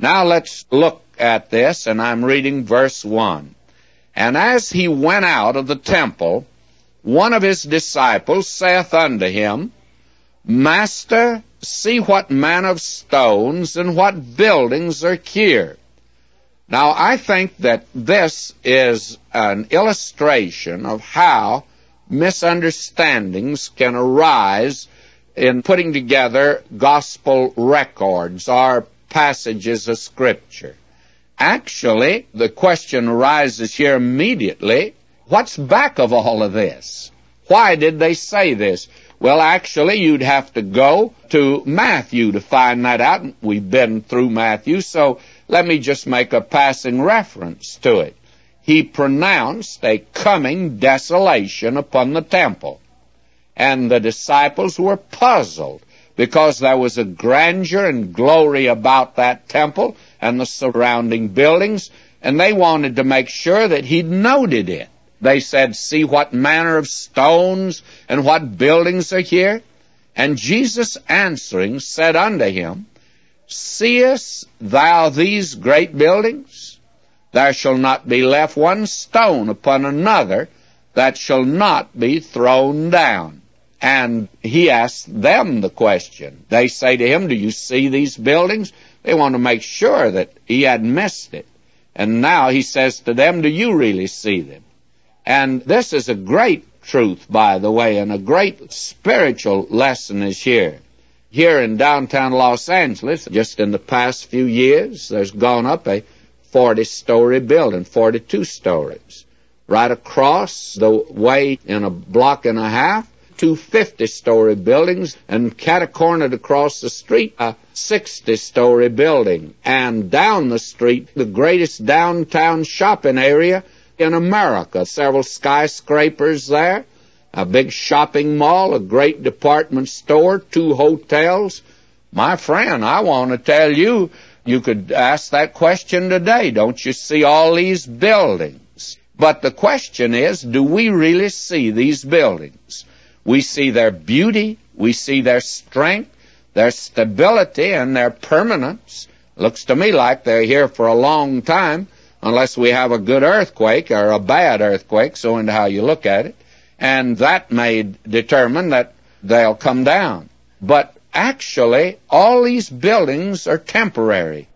Now let's look at this, and I'm reading verse 1. And as he went out of the temple, one of his disciples saith unto him, Master, see what manner of stones and what buildings are here. Now, I think that this is an illustration of how misunderstandings can arise in putting together gospel records or passages of Scripture. Actually, the question arises here immediately, what's back of all of this? Why did they say this? Well, actually, you'd have to go to Matthew to find that out. We've been through Matthew, so let me just make a passing reference to it. He pronounced a coming desolation upon the temple, and the disciples were puzzled because there was a grandeur and glory about that temple and the surrounding buildings, and they wanted to make sure that he'd noted it. They said, see what manner of stones and what buildings are here? And Jesus answering said unto him, Seest thou these great buildings? There shall not be left one stone upon another that shall not be thrown down. And he asked them the question. They say to him, do you see these buildings? They want to make sure that he hadn't missed it. And now he says to them, do you really see them? And this is a great truth, by the way, and a great spiritual lesson is here. Here in downtown Los Angeles, just in the past few years, there's gone up a 40-story building, 42 stories. Right across the way in a block and a half, 2 50-story buildings, and cat-a-cornered across the street, a 60-story building. And down the street, the greatest downtown shopping area in America. Several skyscrapers there, a big shopping mall, a great department store, 2 hotels. My friend, I want to tell you, you could ask that question today. Don't you see all these buildings? But the question is, do we really see these buildings? We see their beauty, we see their strength, their stability, and their permanence. Looks to me like they're here for a long time, unless we have a good earthquake or a bad earthquake, so into how you look at it. And that may determine that they'll come down. But actually, all these buildings are temporary,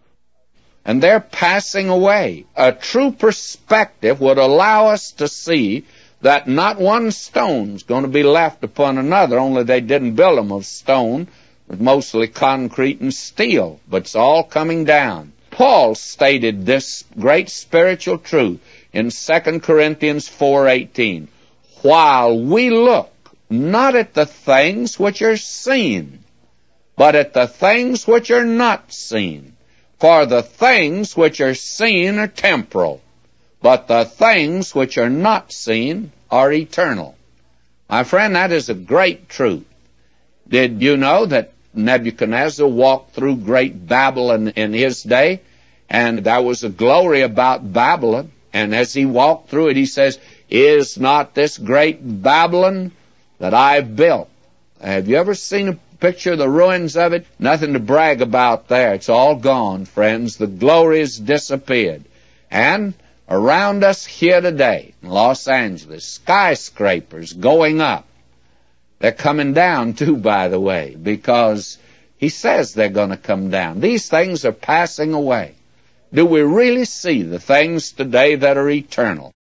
and they're passing away. A true perspective would allow us to see that not one stone's going to be left upon another, only they didn't build them of stone, but mostly concrete and steel, but it's all coming down. Paul stated this great spiritual truth in 2 Corinthians 4:18. While we look not at the things which are seen, but at the things which are not seen. For the things which are seen are temporal, but the things which are not seen are eternal. My friend, that is a great truth. Did you know that Nebuchadnezzar walked through great Babylon in his day, and there was a glory about Babylon, and as he walked through it, he says, Is not this great Babylon that I've built? Have you ever seen a picture of the ruins of it? Nothing to brag about there. It's all gone, friends. The glory has disappeared. And around us here today, in Los Angeles, skyscrapers going up. They're coming down, too, by the way, because he says they're going to come down. These things are passing away. Do we really see the things today that are eternal?